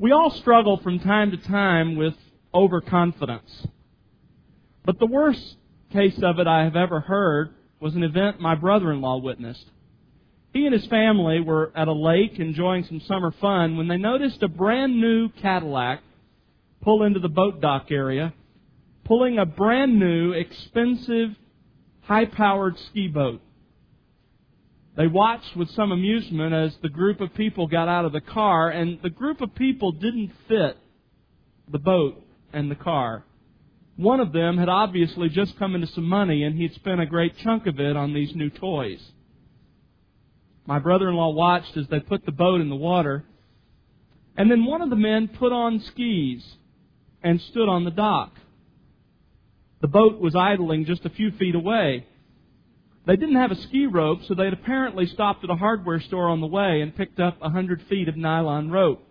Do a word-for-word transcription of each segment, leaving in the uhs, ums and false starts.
We all struggle from time to time with overconfidence. But the worst case of it I have ever heard was an event my brother-in-law witnessed. He and his family were at a lake enjoying some summer fun when they noticed a brand new Cadillac pull into the boat dock area, pulling a brand new, expensive, high-powered ski boat. They watched with some amusement as the group of people got out of the car, and the group of people didn't fit the boat and the car. One of them had obviously just come into some money, and he'd spent a great chunk of it on these new toys. My brother-in-law watched as they put the boat in the water, and then one of the men put on skis and stood on the dock. The boat was idling just a few feet away. They didn't have a ski rope, so they'd apparently stopped at a hardware store on the way and picked up a hundred feet of nylon rope.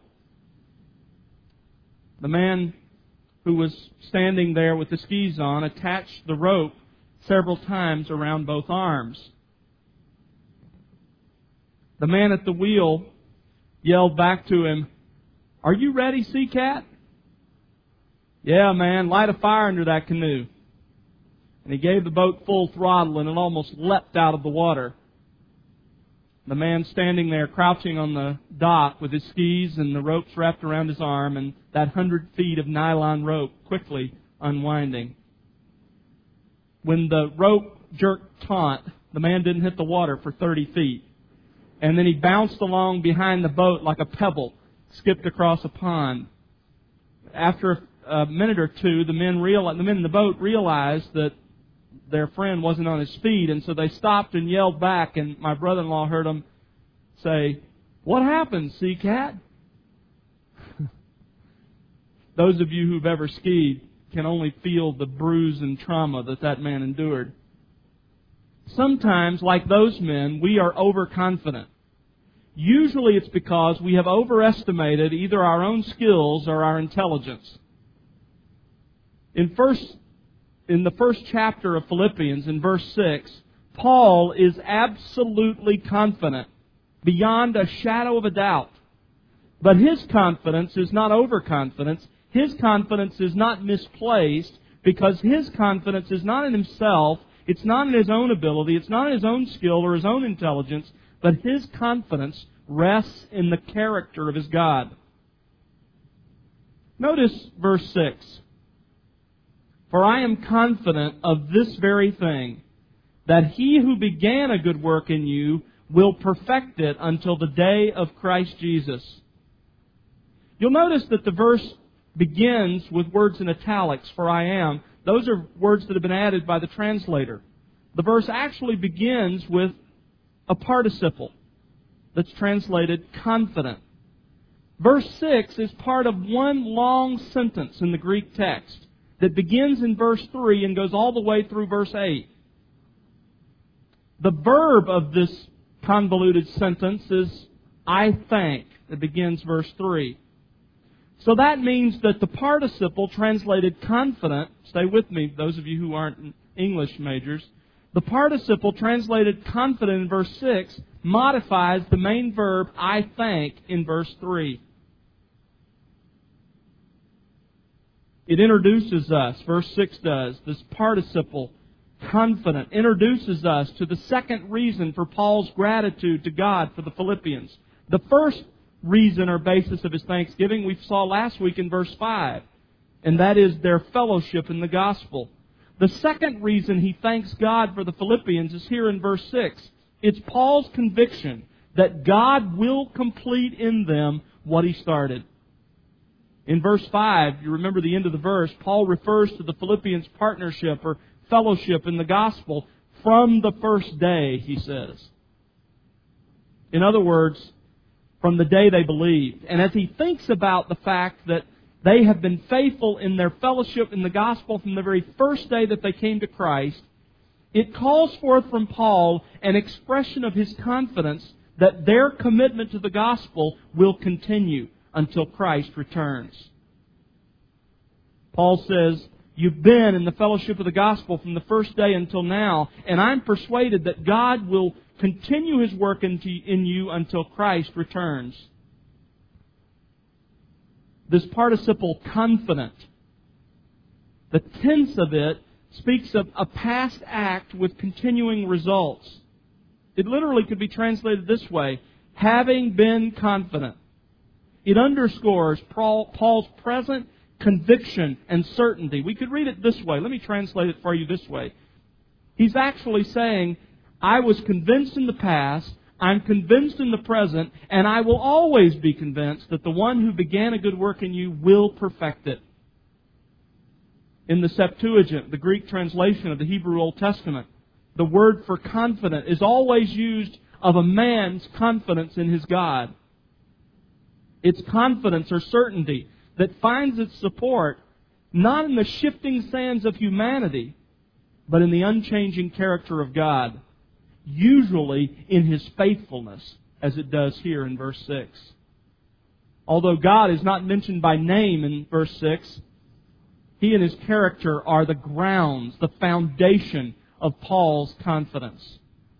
The man who was standing there with the skis on attached the rope several times around both arms. The man at the wheel yelled back to him, "Are you ready, Sea Cat?" "Yeah, man, light a fire under that canoe." And he gave the boat full throttle, and it almost leapt out of the water. The man standing there crouching on the dock with his skis and the ropes wrapped around his arm and that hundred feet of nylon rope quickly unwinding. When the rope jerked taut, the man didn't hit the water for thirty feet. And then he bounced along behind the boat like a pebble, skipped across a pond. After a minute or two, the men, realized, the men in the boat realized that their friend wasn't on his feet, and so they stopped and yelled back, and my brother-in-law heard them say, "What happened, Sea Cat?" Those of you who've ever skied can only feel the bruise and trauma that that man endured. Sometimes, like those men, we are overconfident. Usually it's because we have overestimated either our own skills or our intelligence. In first In the first chapter of Philippians, in verse six, Paul is absolutely confident, beyond a shadow of a doubt. But his confidence is not overconfidence. His confidence is not misplaced, because his confidence is not in himself, it's not in his own ability, it's not in his own skill or his own intelligence, but his confidence rests in the character of his God. Notice verse six. "For I am confident of this very thing, that he who began a good work in you will perfect it until the day of Christ Jesus." You'll notice that the verse begins with words in italics, "for I am." Those are words that have been added by the translator. The verse actually begins with a participle that's translated confident. Verse six is part of one long sentence in the Greek text that begins in verse three and goes all the way through verse eight. The verb of this convoluted sentence is "I thank." It begins verse three. So that means that the participle translated confident, stay with me, those of you who aren't English majors, the participle translated confident in verse six modifies the main verb "I thank" in verse three. It introduces us, verse six does, this participle, confident, introduces us to the second reason for Paul's gratitude to God for the Philippians. The first reason or basis of his thanksgiving we saw last week in verse five, and that is their fellowship in the gospel. The second reason he thanks God for the Philippians is here in verse six. It's Paul's conviction that God will complete in them what he started. In verse five, you remember the end of the verse, Paul refers to the Philippians' partnership or fellowship in the gospel from the first day, he says. In other words, from the day they believed. And as he thinks about the fact that they have been faithful in their fellowship in the gospel from the very first day that they came to Christ, it calls forth from Paul an expression of his confidence that their commitment to the gospel will continue until Christ returns. Paul says, "You've been in the fellowship of the gospel from the first day until now, and I'm persuaded that God will continue His work in you until Christ returns." This participle confident, the tense of it speaks of a past act with continuing results. It literally could be translated this way: having been confident. It underscores Paul's present conviction and certainty. We could read it this way. Let me translate it for you this way. He's actually saying, I was convinced in the past, I'm convinced in the present, and I will always be convinced that the one who began a good work in you will perfect it. In the Septuagint, the Greek translation of the Hebrew Old Testament, the word for confident is always used of a man's confidence in his God. It's confidence or certainty that finds its support not in the shifting sands of humanity, but in the unchanging character of God, usually in His faithfulness, as it does here in verse six. Although God is not mentioned by name in verse six, He and His character are the grounds, the foundation of Paul's confidence.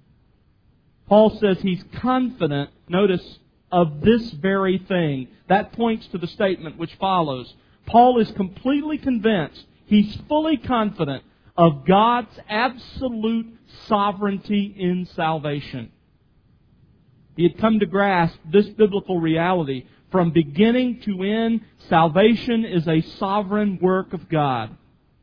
Paul says he's confident, notice, of this very thing. That points to the statement which follows. Paul is completely convinced, he's fully confident of God's absolute sovereignty in salvation. He had come to grasp this biblical reality. From beginning to end, salvation is a sovereign work of God.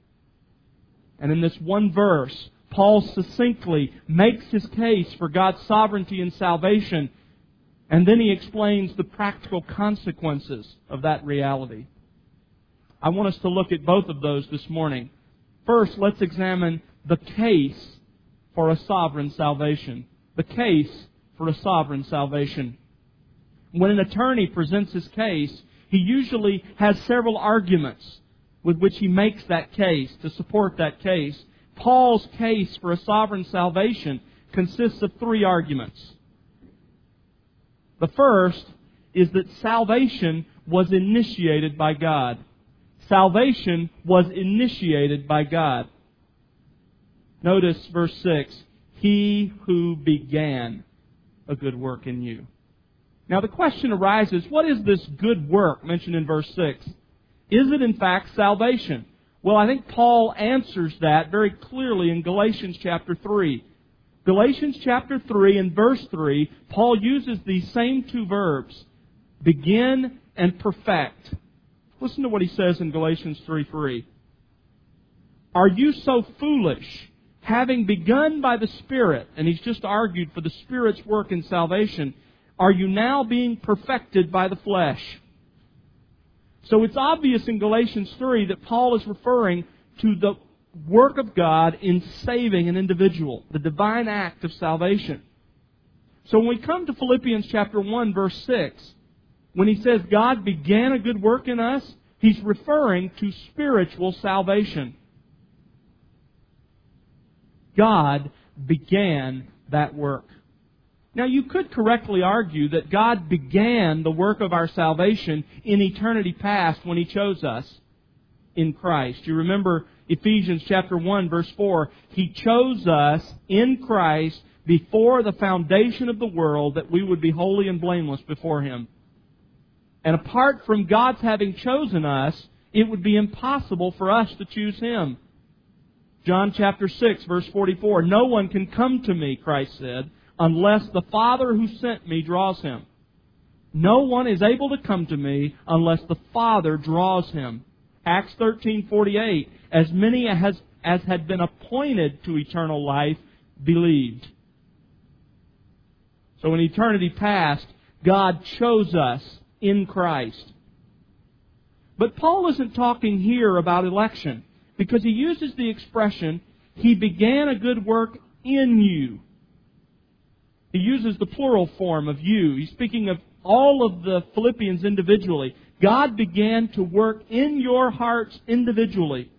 And in this one verse, Paul succinctly makes his case for God's sovereignty in salvation, and then he explains the practical consequences of that reality. I want us to look at both of those this morning. First, let's examine the case for a sovereign salvation. The case for a sovereign salvation. When an attorney presents his case, he usually has several arguments with which he makes that case to support that case. Paul's case for a sovereign salvation consists of three arguments. The first is that salvation was initiated by God. Salvation was initiated by God. Notice verse six. He who began a good work in you. Now the question arises, what is this good work mentioned in verse six? Is it in fact salvation? Well, I think Paul answers that very clearly in Galatians chapter three. Galatians chapter three and verse three, Paul uses these same two verbs, begin and perfect. Listen to what he says in Galatians three three. Are you so foolish, having begun by the Spirit, and he's just argued for the Spirit's work in salvation, are you now being perfected by the flesh? So it's obvious in Galatians three that Paul is referring to the work of God in saving an individual, the divine act of salvation. So when we come to Philippians chapter one, verse six, when he says God began a good work in us, he's referring to spiritual salvation. God began that work. Now you could correctly argue that God began the work of our salvation in eternity past when He chose us in Christ. You remember Ephesians chapter one, verse four. He chose us in Christ before the foundation of the world that we would be holy and blameless before Him. And apart from God's having chosen us, it would be impossible for us to choose Him. John chapter six, verse forty-four. No one can come to me, Christ said, unless the Father who sent me draws him. No one is able to come to me unless the Father draws him. Acts thirteen forty-eight. As many as, as had been appointed to eternal life believed. So in eternity past, God chose us in Christ. But Paul isn't talking here about election, because he uses the expression, He began a good work in you. He uses the plural form of you. He's speaking of all of the Philippians individually. God began to work in your hearts individually.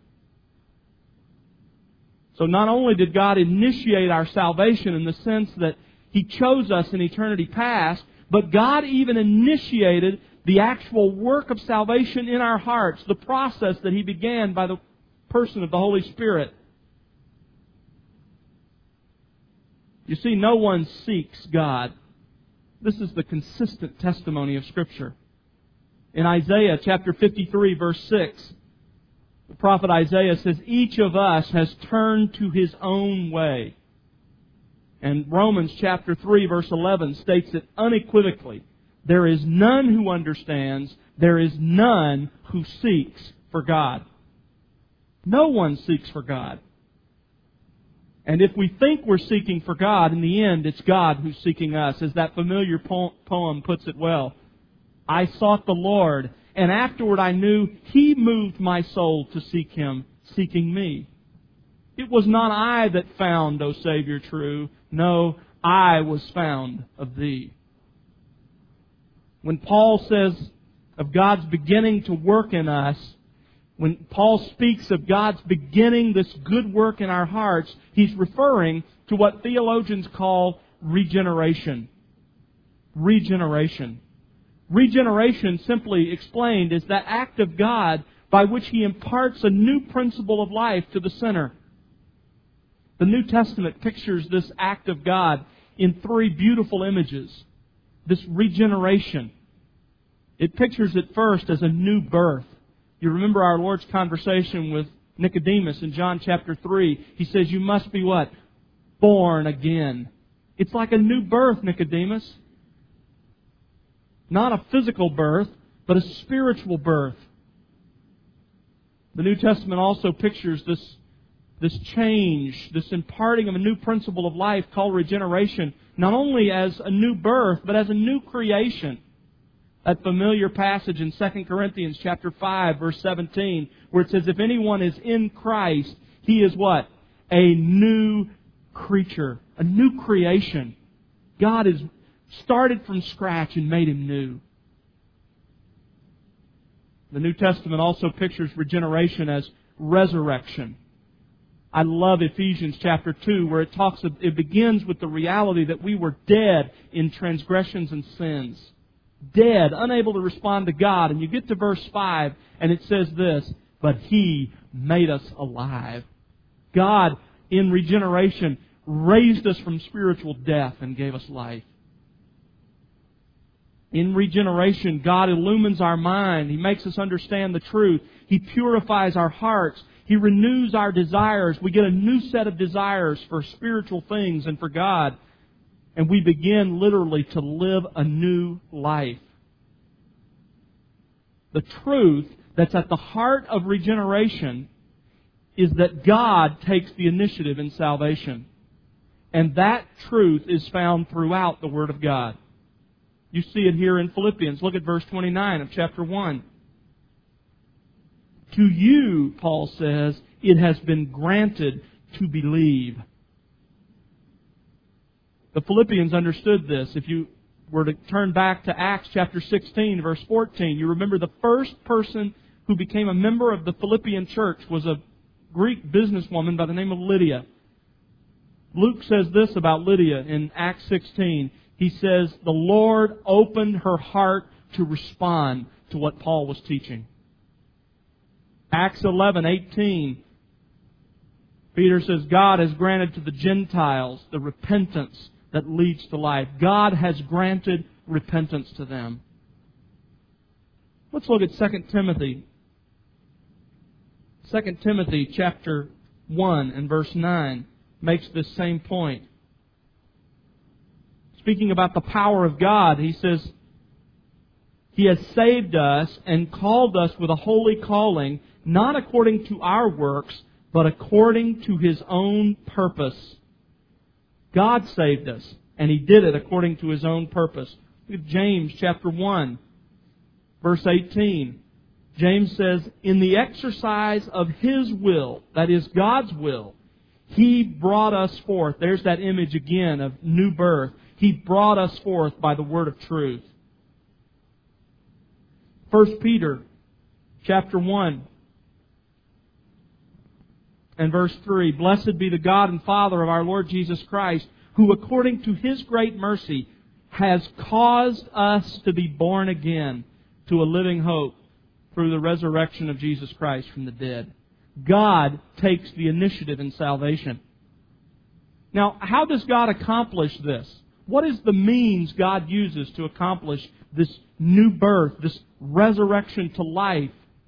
So not only did God initiate our salvation in the sense that He chose us in eternity past, but God even initiated the actual work of salvation in our hearts, the process that He began by the person of the Holy Spirit. You see, no one seeks God. This is the consistent testimony of Scripture. In Isaiah chapter fifty-three, verse six, the prophet Isaiah says, each of us has turned to his own way. And Romans chapter three, verse eleven states it unequivocally. There is none who understands. There is none who seeks for God. No one seeks for God. And if we think we're seeking for God, in the end, it's God who's seeking us. As that familiar poem puts it well, I sought the Lord, and afterward I knew He moved my soul to seek Him, seeking me. It was not I that found, O Savior, true. No, I was found of Thee. When Paul says of God's beginning to work in us, when Paul speaks of God's beginning this good work in our hearts, he's referring to what theologians call regeneration. Regeneration. Regeneration, simply explained, is that act of God by which He imparts a new principle of life to the sinner. The New Testament pictures this act of God in three beautiful images. This regeneration. It pictures it first as a new birth. You remember our Lord's conversation with Nicodemus in John chapter three. He says, you must be what? Born again. It's like a new birth, Nicodemus. Not a physical birth, but a spiritual birth. The New Testament also pictures this, this change, this imparting of a new principle of life called regeneration, not only as a new birth, but as a new creation. That familiar passage in Second Corinthians chapter five, verse seventeen, where it says, if anyone is in Christ, he is what? A new creature. A new creation. God has started from scratch and made him new. The New Testament also pictures regeneration as resurrection. I love Ephesians chapter two, where it talks of, it begins with the reality that we were dead in transgressions and sins. Dead, unable to respond to God. And you get to verse five, and it says this, but He made us alive. God, in regeneration, raised us from spiritual death and gave us life. In regeneration, God illumines our mind. He makes us understand the truth. He purifies our hearts. He renews our desires. We get a new set of desires for spiritual things and for God. And we begin literally to live a new life. The truth that's at the heart of regeneration is that God takes the initiative in salvation. And that truth is found throughout the Word of God. You see it here in Philippians. Look at verse twenty-nine of chapter one. To you, Paul says, it has been granted to believe. The Philippians understood this. If you were to turn back to Acts chapter sixteen, verse fourteen, you remember the first person who became a member of the Philippian church was a Greek businesswoman by the name of Lydia. Luke says this about Lydia in Acts sixteen. He says, the Lord opened her heart to respond to what Paul was teaching. Acts eleven eighteen. Peter says, God has granted to the Gentiles the repentance that leads to life. God has granted repentance to them. Let's look at Second Timothy. Second Timothy chapter one and verse nine makes this same point. Speaking about the power of God, he says, He has saved us and called us with a holy calling, not according to our works, but according to His own purpose. God saved us, and He did it according to His own purpose. Look at James chapter one, verse eighteen. James says, in the exercise of His will, that is God's will, He brought us forth. There's that image again of new birth. He brought us forth by the word of truth. First Peter chapter one and verse three. Blessed be the God and Father of our Lord Jesus Christ, who according to His great mercy has caused us to be born again to a living hope through the resurrection of Jesus Christ from the dead. God takes the initiative in salvation. Now, how does God accomplish this? What is the means God uses to accomplish this new birth, this resurrection to life?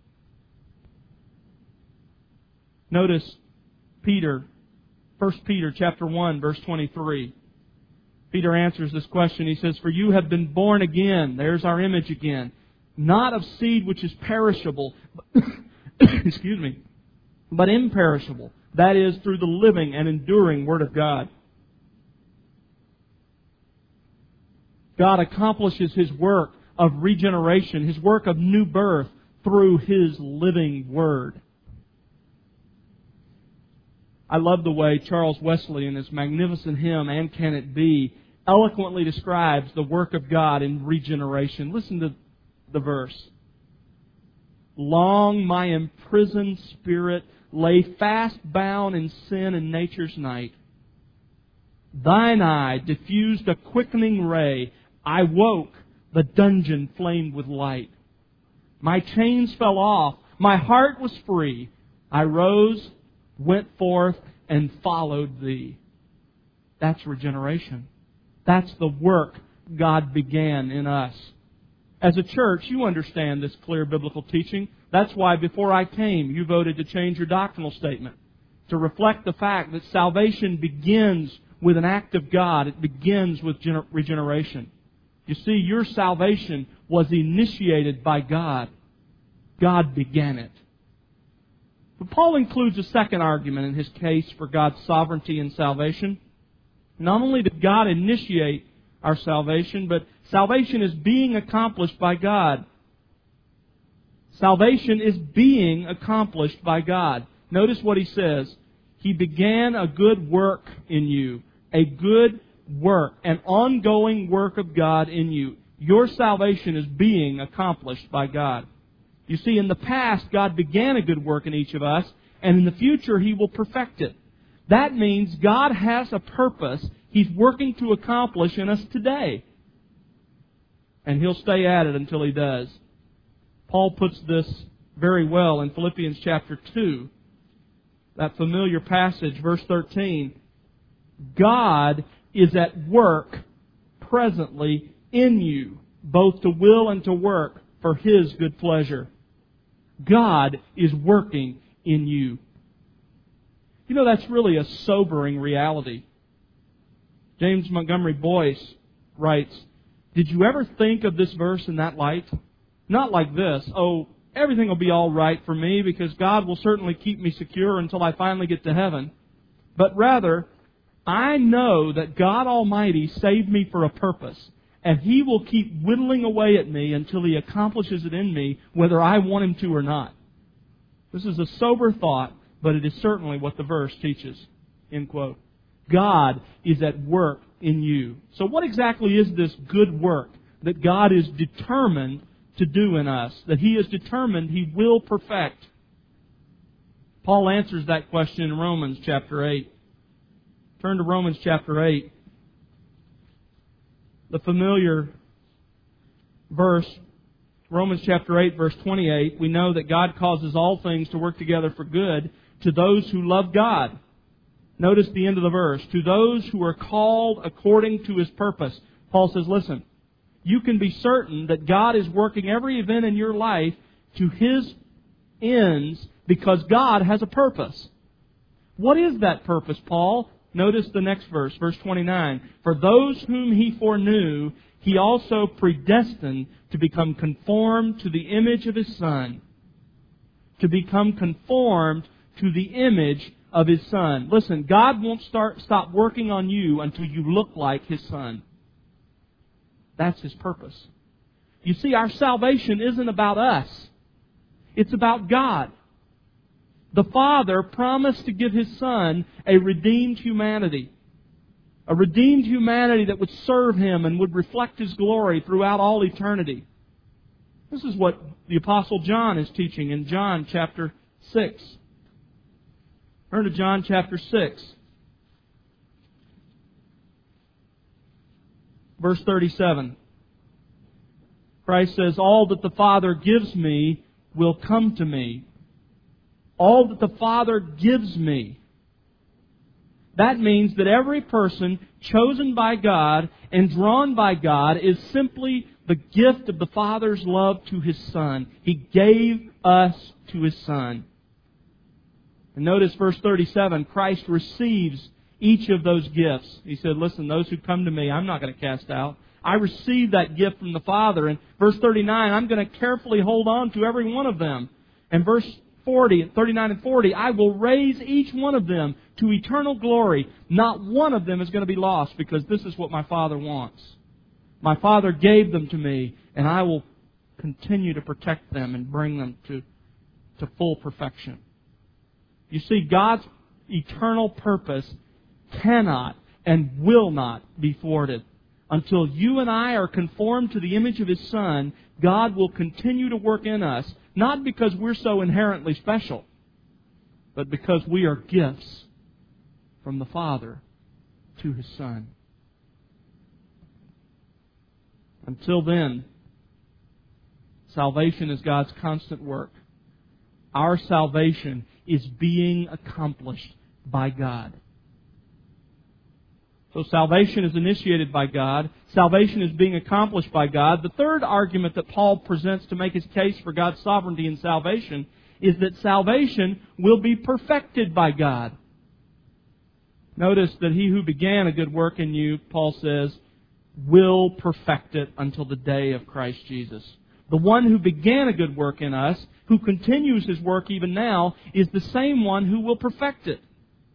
Notice Peter, First Peter chapter one, verse twenty-three. Peter answers this question. He says, "For you have been born again." There's our image again. "Not of seed which is perishable," excuse me, "but imperishable. That is, through the living and enduring Word of God." God accomplishes His work of regeneration, His work of new birth, through His living Word. I love the way Charles Wesley, in his magnificent hymn, "And Can It Be?" eloquently describes the work of God in regeneration. Listen to the verse. "Long my imprisoned spirit lay fast bound in sin and nature's night. Thine eye diffused a quickening ray. I woke, the dungeon flamed with light. My chains fell off, my heart was free. I rose, went forth, and followed Thee." That's regeneration. That's the work God began in us. As a church, you understand this clear biblical teaching. That's why before I came, you voted to change your doctrinal statement to reflect the fact that salvation begins with an act of God. It begins with gener- regeneration. You see, your salvation was initiated by God. God began it. But Paul includes a second argument in his case for God's sovereignty in salvation. Not only did God initiate our salvation, but salvation is being accomplished by God. Salvation is being accomplished by God. Notice what he says. He began a good work in you. A good work. An ongoing work of God in you. Your salvation is being accomplished by God. You see, in the past, God began a good work in each of us, and in the future, He will perfect it. That means God has a purpose He's working to accomplish in us today. And He'll stay at it until He does. Paul puts this very well in Philippians chapter two. That familiar passage, verse thirteen. God is at work presently in you, both to will and to work for His good pleasure. God is working in you. You know, that's really a sobering reality. James Montgomery Boyce writes, "Did you ever think of this verse in that light? Not like this, oh, everything will be all right for me because God will certainly keep me secure until I finally get to heaven. But rather, I know that God Almighty saved me for a purpose, and He will keep whittling away at me until He accomplishes it in me, whether I want Him to or not." This is a sober thought, but it is certainly what the verse teaches. End quote. God is at work in you. So what exactly is this good work that God is determined to do in us, that He is determined He will perfect? Paul answers that question in Romans chapter eight. Turn to Romans chapter eight. The familiar verse, Romans chapter eight, verse twenty-eight, we know that God causes all things to work together for good to those who love God. Notice the end of the verse. To those who are called according to His purpose. Paul says, listen, you can be certain that God is working every event in your life to His ends because God has a purpose. What is that purpose, Paul? Notice the next verse, verse twenty-nine. For those whom He foreknew, He also predestined to become conformed to the image of His Son. To become conformed to the image of His Son. Listen, God won't start stop working on you until you look like His Son. That's His purpose. You see, our salvation isn't about us. It's about God. The Father promised to give His Son a redeemed humanity. A redeemed humanity that would serve Him and would reflect His glory throughout all eternity. This is what the Apostle John is teaching in John chapter six. Turn to John chapter six. Verse thirty-seven. Christ says, all that the Father gives me will come to me. All that the Father gives me. That means that every person chosen by God and drawn by God is simply the gift of the Father's love to His Son. He gave us to His Son. And notice verse thirty-seven, Christ receives each of those gifts. He said, listen, those who come to me, I'm not going to cast out. I receive that gift from the Father. And verse thirty-nine, I'm going to carefully hold on to every one of them. And verse forty, thirty-nine and forty, I will raise each one of them to eternal glory. Not one of them is going to be lost, because this is what my Father wants. My Father gave them to me, and I will continue to protect them and bring them to, to full perfection. You see, God's eternal purpose cannot and will not be thwarted. Until you and I are conformed to the image of His Son, God will continue to work in us, not because we're so inherently special, but because we are gifts from the Father to His Son. Until then, salvation is God's constant work. Our salvation is being accomplished by God. So salvation is initiated by God. Salvation is being accomplished by God. The third argument that Paul presents to make his case for God's sovereignty in salvation is that salvation will be perfected by God. Notice that He who began a good work in you, Paul says, will perfect it until the day of Christ Jesus. The one who began a good work in us, who continues His work even now, is the same one who will perfect it.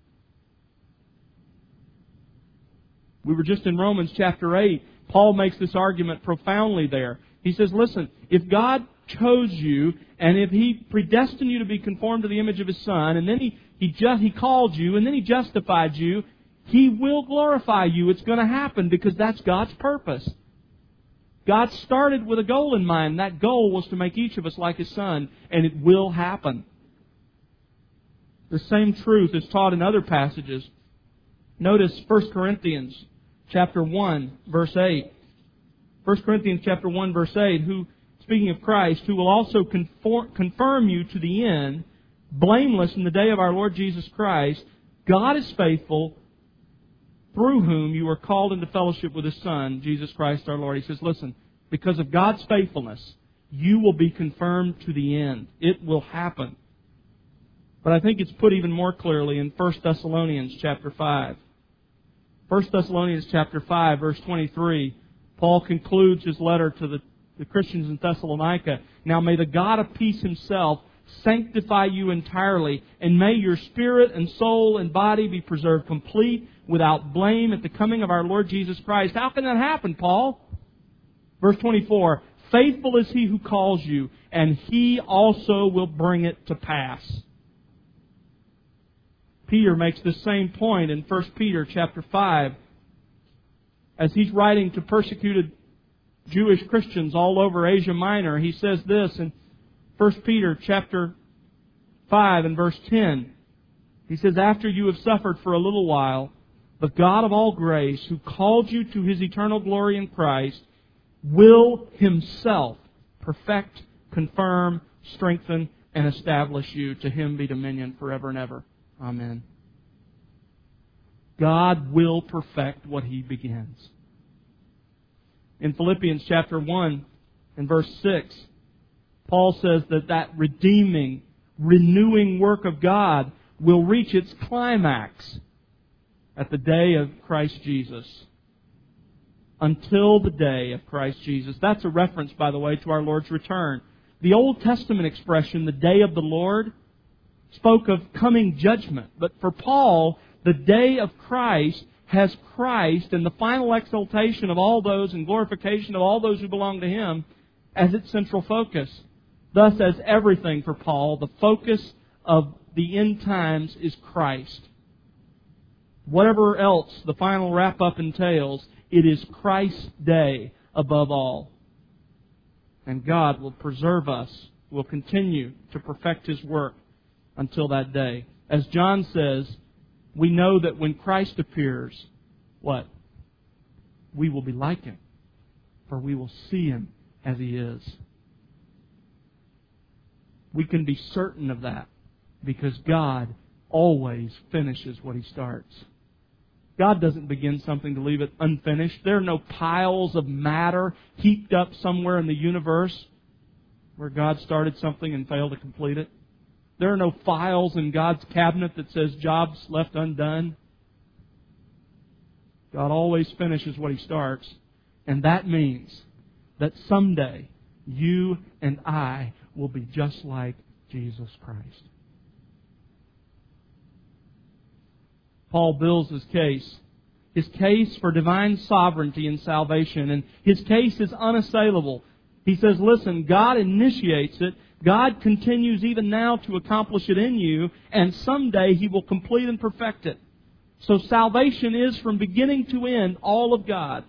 We were just in Romans chapter eight. Paul makes this argument profoundly there. He says, listen, if God chose you, and if He predestined you to be conformed to the image of His Son, and then He He, just, he called you, and then He justified you, He will glorify you. It's going to happen because that's God's purpose. God started with a goal in mind. That goal was to make each of us like His Son, and it will happen. The same truth is taught in other passages. Notice First Corinthians chapter one, verse eight. First Corinthians chapter one, verse eight, who, speaking of Christ, who will also conform, confirm you to the end, blameless in the day of our Lord Jesus Christ. God is faithful, through whom you are called into fellowship with His Son, Jesus Christ our Lord. He says, listen, because of God's faithfulness, you will be confirmed to the end. It will happen. But I think it's put even more clearly in First Thessalonians chapter five. First Thessalonians chapter five, verse twenty-three, Paul concludes his letter to the, the Christians in Thessalonica. Now may the God of peace Himself sanctify you entirely, and may your spirit and soul and body be preserved complete, without blame, at the coming of our Lord Jesus Christ. How can that happen, Paul? Verse twenty-four, faithful is He who calls you, and He also will bring it to pass. Peter makes the same point in First Peter chapter five. As he's writing to persecuted Jewish Christians all over Asia Minor, he says this in First Peter chapter five and verse ten. He says, after you have suffered for a little while, the God of all grace, who called you to His eternal glory in Christ, will Himself perfect, confirm, strengthen, and establish you. To Him be dominion forever and ever. Amen. God will perfect what He begins. In Philippians chapter one and verse six, Paul says that that redeeming, renewing work of God will reach its climax at the day of Christ Jesus. Until the day of Christ Jesus. That's a reference, by the way, to our Lord's return. The Old Testament expression, the day of the Lord, spoke of coming judgment. But for Paul, the day of Christ has Christ and the final exaltation of all those and glorification of all those who belong to Him as its central focus. Thus, as everything for Paul, the focus of the end times is Christ. Whatever else the final wrap-up entails, it is Christ's day above all. And God will preserve us, will continue to perfect His work until that day. As John says, we know that when Christ appears, what? We will be like Him, for we will see Him as He is. We can be certain of that because God always finishes what He starts. God doesn't begin something to leave it unfinished. There are no piles of matter heaped up somewhere in the universe where God started something and failed to complete it. There are no files in God's cabinet that says jobs left undone. God always finishes what He starts. And that means that someday you and I will be just like Jesus Christ. Paul builds his case. His case for divine sovereignty and salvation. And his case is unassailable. He says, listen, God initiates it. God continues even now to accomplish it in you. And someday He will complete and perfect it. So salvation is from beginning to end all of God.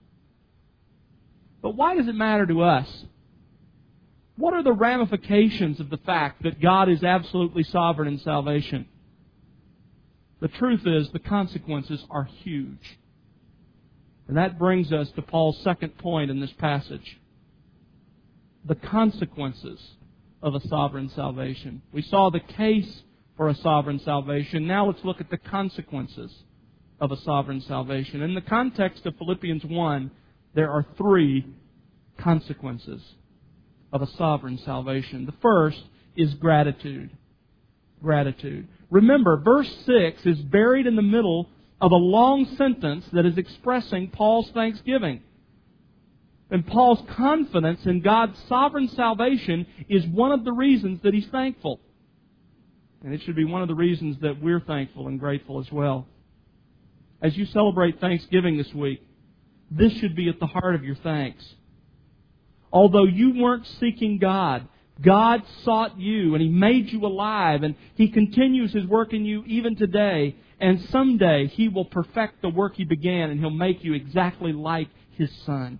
But why does it matter to us? What are the ramifications of the fact that God is absolutely sovereign in salvation? The truth is, the consequences are huge. And that brings us to Paul's second point in this passage. The consequences of a sovereign salvation. We saw the case for a sovereign salvation. Now let's look at the consequences of a sovereign salvation. In the context of Philippians one, there are three consequences of a sovereign salvation. The first is gratitude. Gratitude. Remember, verse six is buried in the middle of a long sentence that is expressing Paul's thanksgiving. And Paul's confidence in God's sovereign salvation is one of the reasons that he's thankful. And it should be one of the reasons that we're thankful and grateful as well. As you celebrate Thanksgiving this week, this should be at the heart of your thanks. Although you weren't seeking God, God sought you and He made you alive, and He continues His work in you even today. And someday He will perfect the work He began, and He'll make you exactly like His Son.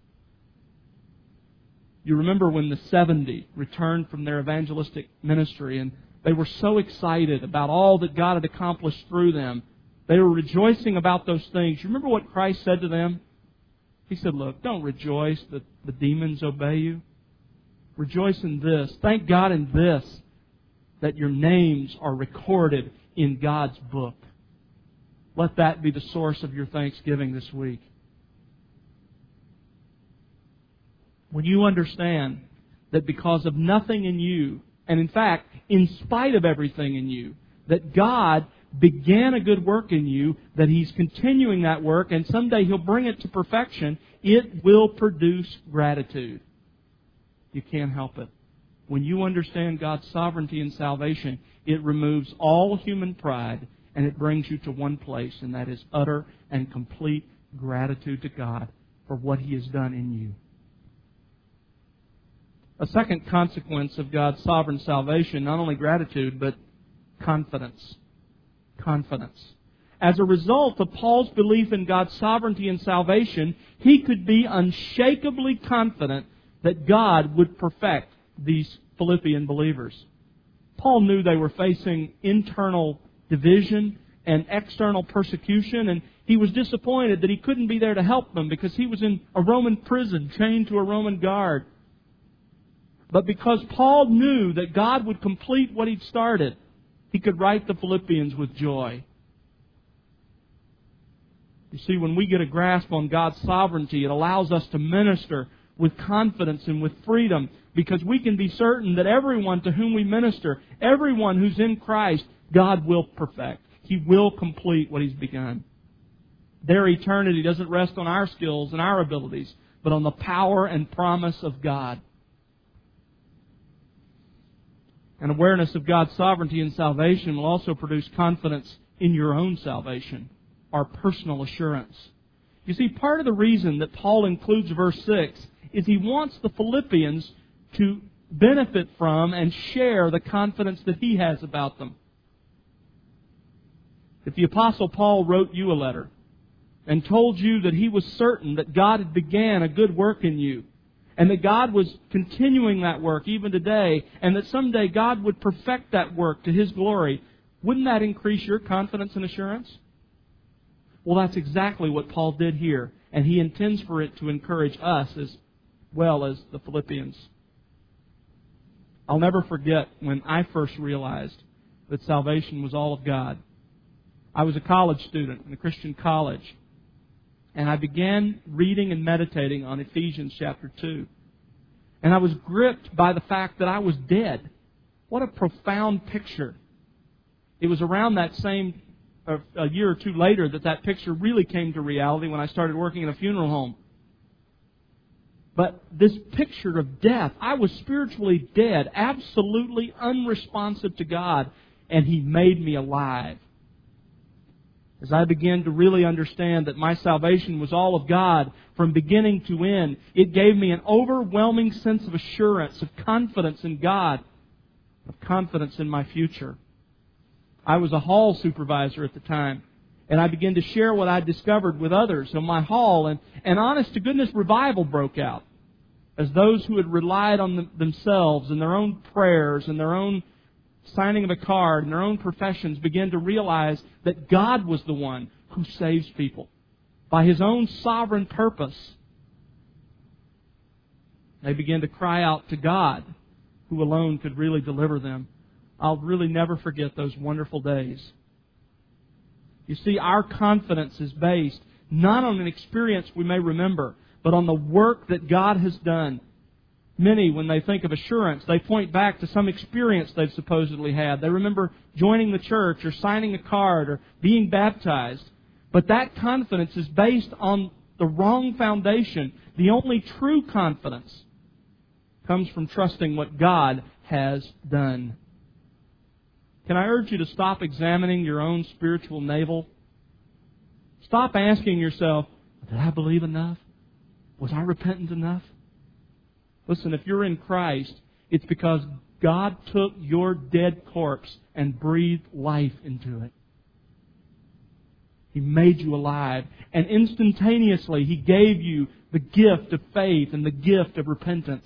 You remember when the seventy returned from their evangelistic ministry, and they were so excited about all that God had accomplished through them. They were rejoicing about those things. You remember what Christ said to them? He said, look, don't rejoice that the demons obey you. Rejoice in this. Thank God in this, that your names are recorded in God's book. Let that be the source of your thanksgiving this week. When you understand that because of nothing in you, and in fact, in spite of everything in you, that God began a good work in you, that He's continuing that work, and someday He'll bring it to perfection, it will produce gratitude. You can't help it. When you understand God's sovereignty and salvation, it removes all human pride, and it brings you to one place, and that is utter and complete gratitude to God for what He has done in you. A second consequence of God's sovereign salvation, not only gratitude, but confidence. Confidence. As a result of Paul's belief in God's sovereignty and salvation, he could be unshakably confident that God would perfect these Philippian believers. Paul knew they were facing internal division and external persecution, and he was disappointed that he couldn't be there to help them because he was in a Roman prison, chained to a Roman guard. But because Paul knew that God would complete what He'd started, he could write the Philippians with joy. You see, when we get a grasp on God's sovereignty, it allows us to minister with confidence and with freedom, because we can be certain that everyone to whom we minister, everyone who's in Christ, God will perfect. He will complete what He's begun. Their eternity doesn't rest on our skills and our abilities, but on the power and promise of God. An awareness of God's sovereignty and salvation will also produce confidence in your own salvation, our personal assurance. You see, part of the reason that Paul includes verse six is he wants the Philippians to benefit from and share the confidence that he has about them. If the Apostle Paul wrote you a letter and told you that he was certain that God had began a good work in you, and that God was continuing that work even today, and that someday God would perfect that work to His glory, wouldn't that increase your confidence and assurance? Well, that's exactly what Paul did here, and he intends for it to encourage us as well as the Philippians. I'll never forget when I first realized that salvation was all of God. I was a college student in a Christian college, and I began reading and meditating on Ephesians chapter two. And I was gripped by the fact that I was dead. What a profound picture. It was around that same, uh, a year or two later, that that picture really came to reality when I started working in a funeral home. But this picture of death, I was spiritually dead, absolutely unresponsive to God, and He made me alive. As I began to really understand that my salvation was all of God from beginning to end, it gave me an overwhelming sense of assurance, of confidence in God, of confidence in my future. I was a hall supervisor at the time, and I began to share what I discovered with others in my hall, and, and honest to goodness, revival broke out as those who had relied on them, themselves and their own prayers and their own signing of a card and their own professions began to realize that God was the one who saves people by His own sovereign purpose. They began to cry out to God, who alone could really deliver them. I'll really never forget those wonderful days. You see, our confidence is based not on an experience we may remember, but on the work that God has done. Many, when they think of assurance, they point back to some experience they've supposedly had. They remember joining the church or signing a card or being baptized. But that confidence is based on the wrong foundation. The only true confidence comes from trusting what God has done. Can I urge you to stop examining your own spiritual navel? Stop asking yourself, did I believe enough? Was I repentant enough? Listen, if you're in Christ, it's because God took your dead corpse and breathed life into it. He made you alive. And instantaneously, He gave you the gift of faith and the gift of repentance.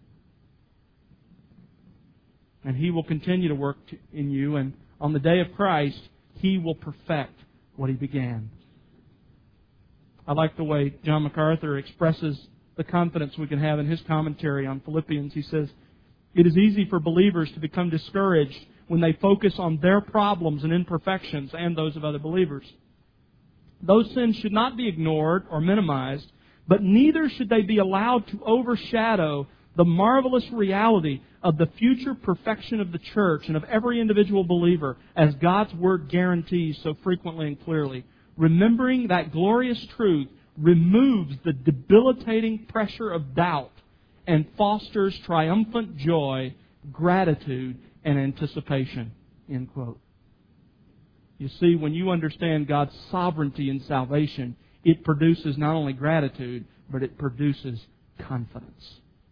And He will continue to work in you. And on the day of Christ, He will perfect what He began. I like the way John MacArthur expresses the confidence we can have in his commentary on Philippians. He says, it is easy for believers to become discouraged when they focus on their problems and imperfections and those of other believers. Those sins should not be ignored or minimized, but neither should they be allowed to overshadow the marvelous reality of the future perfection of the church and of every individual believer, as God's Word guarantees so frequently and clearly. Remembering that glorious truth removes the debilitating pressure of doubt and fosters triumphant joy, gratitude, and anticipation. End quote. You see, when you understand God's sovereignty in salvation, it produces not only gratitude, but it produces confidence.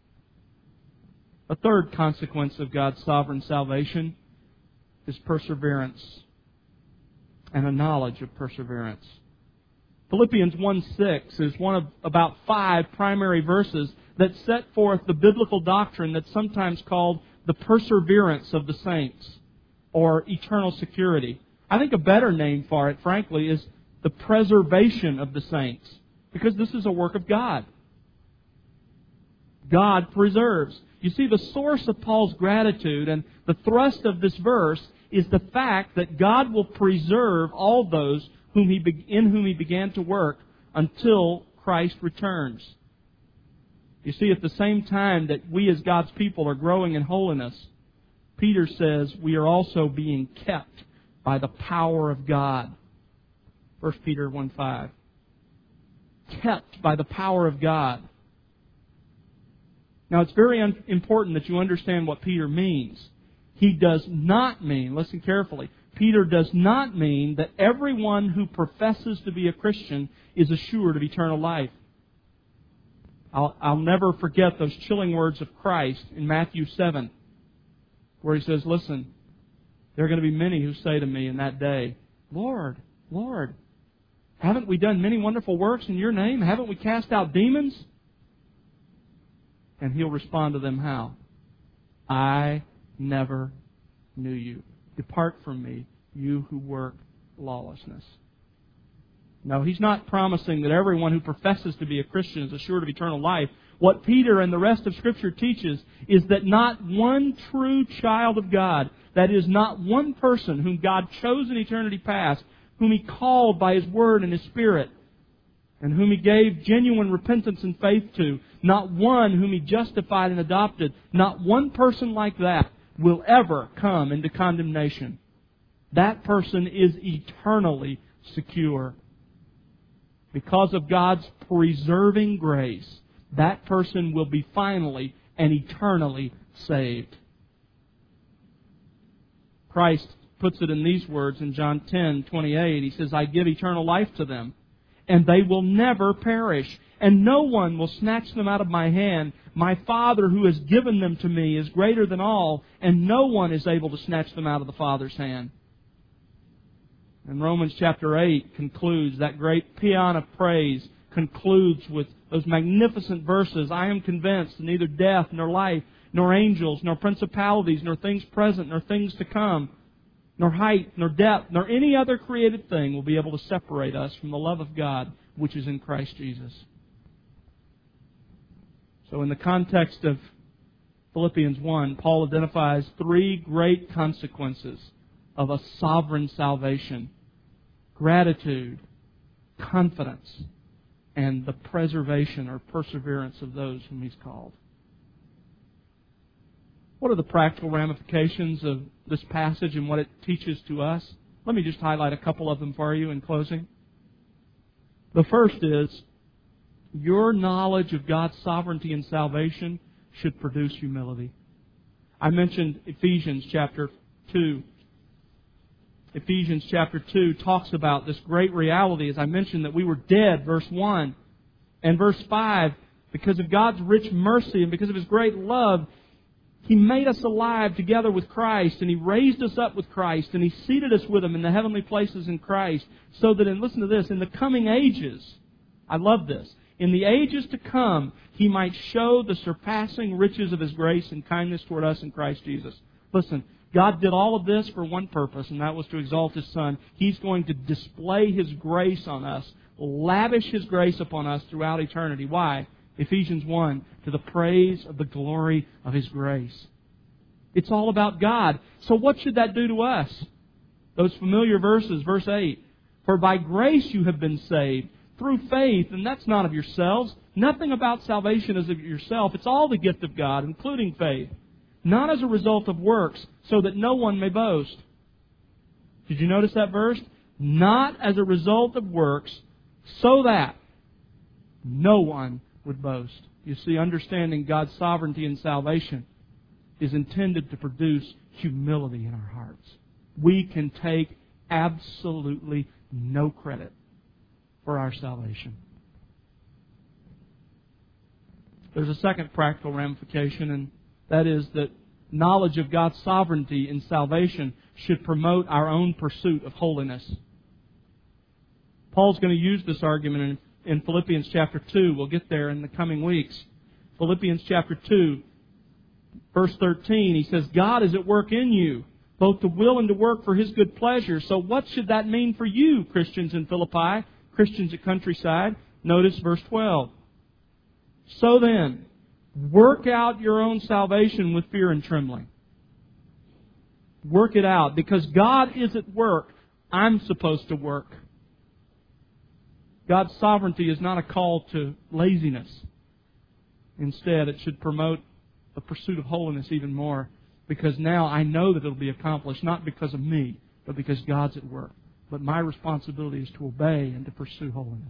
A third consequence of God's sovereign salvation is perseverance and a knowledge of perseverance. Philippians one six is one of about five primary verses that set forth the biblical doctrine that's sometimes called the perseverance of the saints or eternal security. I think a better name for it, frankly, is the preservation of the saints, because this is a work of God. God preserves. You see, the source of Paul's gratitude and the thrust of this verse is the fact that God will preserve all those whom he be- in whom He began to work until Christ returns. You see, at the same time that we as God's people are growing in holiness, Peter says we are also being kept by the power of God. First Peter one five. Kept by the power of God. Now, it's very un- important that you understand what Peter means. He does not mean, listen carefully, Peter does not mean that everyone who professes to be a Christian is assured of eternal life. I'll, I'll never forget those chilling words of Christ in Matthew seven, where He says, listen, there are going to be many who say to me in that day, Lord, Lord, haven't we done many wonderful works in Your name? Haven't we cast out demons? And He'll respond to them how? I never knew you. Depart from me, you who work lawlessness. No, He's not promising that everyone who professes to be a Christian is assured of eternal life. What Peter and the rest of Scripture teaches is that not one true child of God, that is, not one person whom God chose in eternity past, whom He called by His Word and His Spirit, and whom He gave genuine repentance and faith to. Not one whom He justified and adopted. Not one person like that will ever come into condemnation. That person is eternally secure. Because of God's preserving grace, that person will be finally and eternally saved. Christ puts it in these words in John ten twenty-eight. He says, I give eternal life to them, and they will never perish, and no one will snatch them out of my hand. My Father who has given them to me is greater than all, and no one is able to snatch them out of the Father's hand. And Romans chapter eight concludes, that great paean of praise concludes with those magnificent verses. I am convinced neither death, nor life, nor angels, nor principalities, nor things present, nor things to come, nor height, nor depth, nor any other created thing will be able to separate us from the love of God which is in Christ Jesus. So in the context of Philippians one, Paul identifies three great consequences of a sovereign salvation: gratitude, confidence, and the preservation or perseverance of those whom He's called. What are the practical ramifications of this passage and what it teaches to us? Let me just highlight a couple of them for you in closing. The first is, your knowledge of God's sovereignty and salvation should produce humility. I mentioned Ephesians chapter two. Ephesians chapter two talks about this great reality. As I mentioned, that we were dead, verse one. And verse five, because of God's rich mercy and because of His great love, He made us alive together with Christ, and He raised us up with Christ, and He seated us with Him in the heavenly places in Christ, so that, and listen to this, in the coming ages, I love this, in the ages to come, He might show the surpassing riches of His grace and kindness toward us in Christ Jesus. Listen, God did all of this for one purpose, and that was to exalt His Son. He's going to display His grace on us, lavish His grace upon us throughout eternity. Why? Ephesians one, to the praise of the glory of His grace. It's all about God. So what should that do to us? Those familiar verses, verse eight. For by grace you have been saved, through faith, and that's not of yourselves. Nothing about salvation is of yourself. It's all the gift of God, including faith. Not as a result of works, so that no one may boast. Did you notice that verse? Not as a result of works, so that no one would boast. You see, understanding God's sovereignty and salvation is intended to produce humility in our hearts. We can take absolutely no credit for our salvation. There's a second practical ramification, and that is that knowledge of God's sovereignty in salvation should promote our own pursuit of holiness. Paul's going to use this argument in, in Philippians chapter two. We'll get there in the coming weeks. Philippians chapter two, verse thirteen, he says, God is at work in you, both to will and to work for His good pleasure. So what should that mean for you, Christians in Philippi, Christians at Countryside? Notice verse twelve. So then, work out your own salvation with fear and trembling. Work it out, because God is at work. I'm supposed to work. God's sovereignty is not a call to laziness. Instead, it should promote the pursuit of holiness even more, because now I know that it will be accomplished, not because of me, but because God's at work. But my responsibility is to obey and to pursue holiness.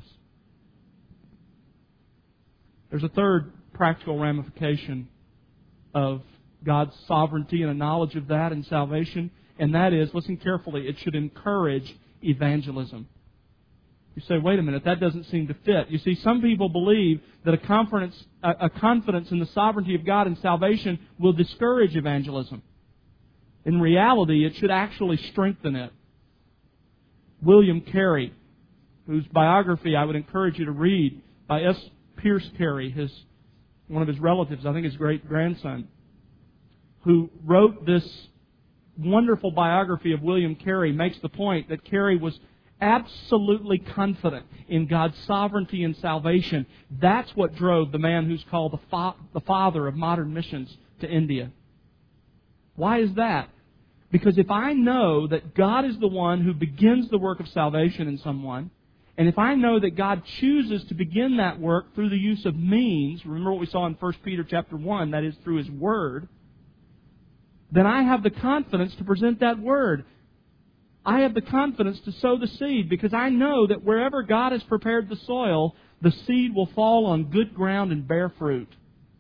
There's a third practical ramification of God's sovereignty and a knowledge of that in salvation, and that is, listen carefully, it should encourage evangelism. You say, wait a minute, that doesn't seem to fit. You see, some people believe that a confidence, a, a confidence in the sovereignty of God and salvation will discourage evangelism. In reality, it should actually strengthen it. William Carey, whose biography I would encourage you to read, by S. Pierce Carey, his one of his relatives, I think his great-grandson, who wrote this wonderful biography of William Carey, makes the point that Carey was absolutely confident in God's sovereignty and salvation. That's what drove the man who's called the, fa- the father of modern missions to India. Why is that? Because if I know that God is the one who begins the work of salvation in someone, and if I know that God chooses to begin that work through the use of means, remember what we saw in First Peter chapter one, that is through His Word, then I have the confidence to present that Word. I have the confidence to sow the seed because I know that wherever God has prepared the soil, the seed will fall on good ground and bear fruit.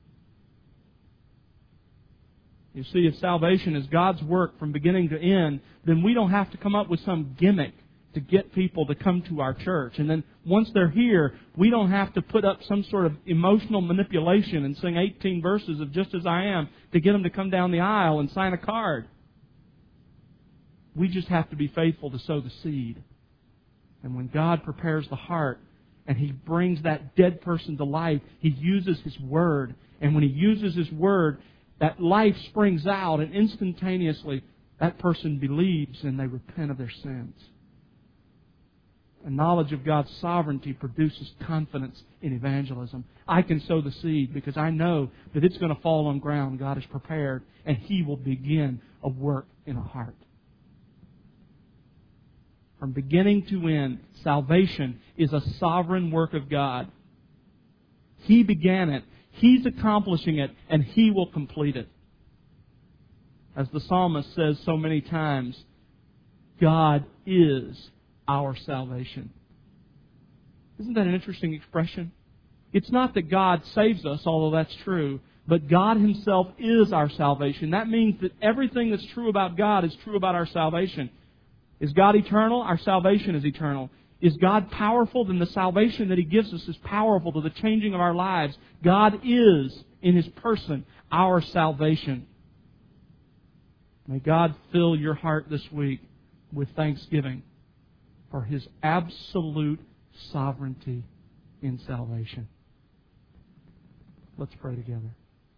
You see, if salvation is God's work from beginning to end, then we don't have to come up with some gimmick to get people to come to our church. And then once they're here, we don't have to put up some sort of emotional manipulation and sing eighteen verses of Just As I Am to get them to come down the aisle and sign a card. We just have to be faithful to sow the seed. And when God prepares the heart and He brings that dead person to life, He uses His Word. And when He uses His Word, that life springs out, and instantaneously that person believes and they repent of their sins. A knowledge of God's sovereignty produces confidence in evangelism. I can sow the seed because I know that it's going to fall on ground God has prepared, and He will begin a work in a heart. From beginning to end, salvation is a sovereign work of God. He began it. He's accomplishing it, and He will complete it. As the psalmist says so many times, God is our salvation. Isn't that an interesting expression? It's not that God saves us, although that's true, but God Himself is our salvation. That means that everything that's true about God is true about our salvation. Is God eternal? Our salvation is eternal. Is God powerful? Then the salvation that He gives us is powerful to the changing of our lives. God is, in His person, our salvation. May God fill your heart this week with thanksgiving for His absolute sovereignty in salvation. Let's pray together.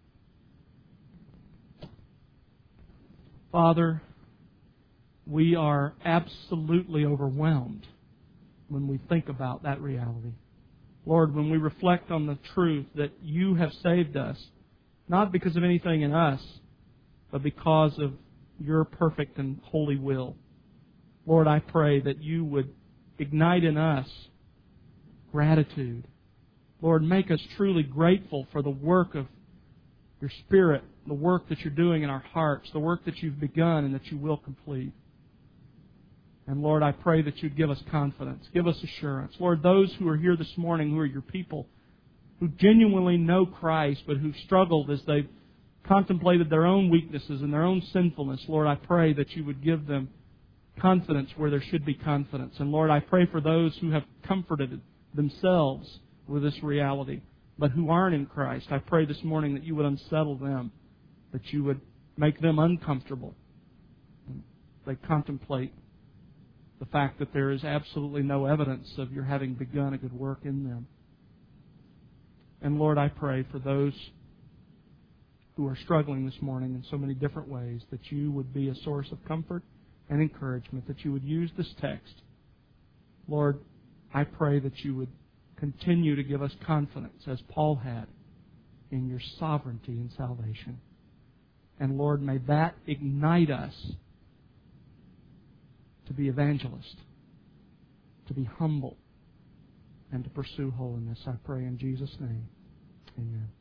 Father, we are absolutely overwhelmed when we think about that reality. Lord, when we reflect on the truth that You have saved us, not because of anything in us, but because of Your perfect and holy will. Lord, I pray that You would ignite in us gratitude. Lord, make us truly grateful for the work of Your Spirit, the work that You're doing in our hearts, the work that You've begun and that You will complete. And Lord, I pray that You'd give us confidence, give us assurance. Lord, those who are here this morning who are Your people, who genuinely know Christ, but who've struggled as they've contemplated their own weaknesses and their own sinfulness, Lord, I pray that You would give them confidence where there should be confidence. And Lord, I pray for those who have comforted themselves with this reality, but who aren't in Christ. I pray this morning that You would unsettle them, that You would make them uncomfortable. They contemplate the fact that there is absolutely no evidence of Your having begun a good work in them. And Lord, I pray for those who are struggling this morning in so many different ways, that You would be a source of comfort and encouragement, that You would use this text. Lord, I pray that You would continue to give us confidence, as Paul had, in Your sovereignty in salvation. And Lord, may that ignite us to be evangelists, to be humble, and to pursue holiness. I pray in Jesus' name. Amen.